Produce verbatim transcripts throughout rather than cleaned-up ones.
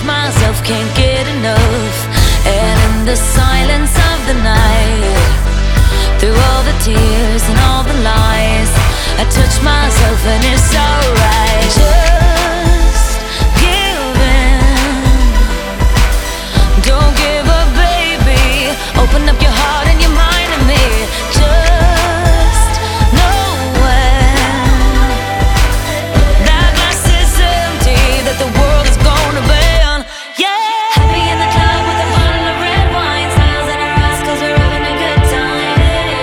myself, can't get enough. And in the silence of the night, through all the tears and all the lies, I touch myself and it's alright. Just give in, don't give up, baby. Open up your heart and your mind to me. Just know when that glass is empty, that the world is gonna burn. Yeah. Happy in the club with a bottle of red wine, smiles in our eyes 'cause we're having a good time.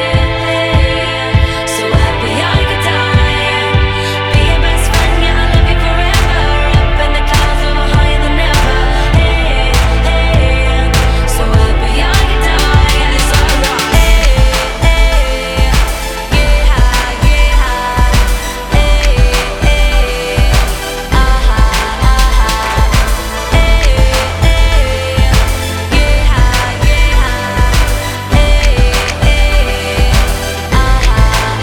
So happy I could die. Be your best friend, yeah, I love you forever. Up in the clouds, over higher than ever. Hey, hey. So happy I could die, and it's alright. Hey, hey. Get high, get high. Hey, hey. Ah-ha, ah-ha. Hey, hey. Get high, get high. Hey, hey. Ah-ha,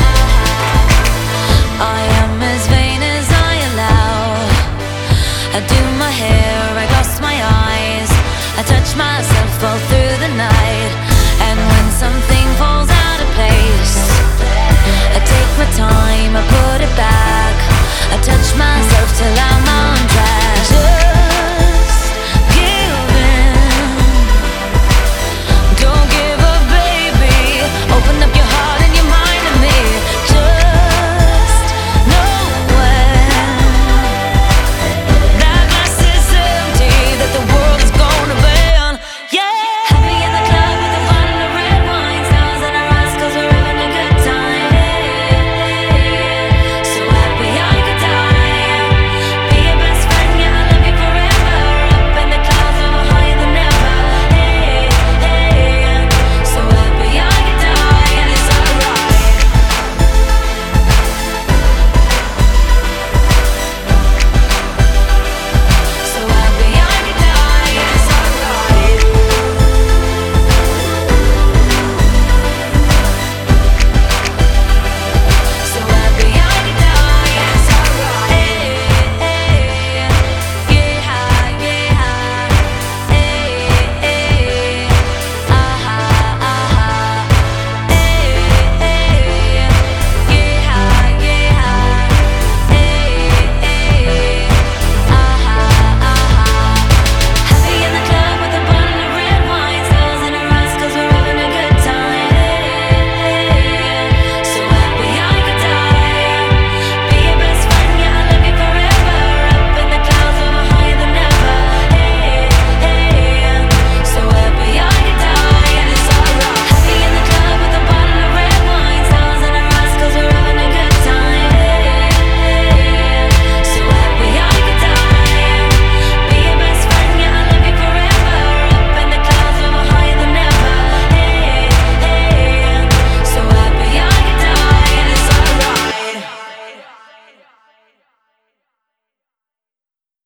ah-ha. I am as vain as I allow. I do my hair, I gloss my eyes, I touch myself all through the night. And when something falls out of place, I take my time, I put it back, I touch myself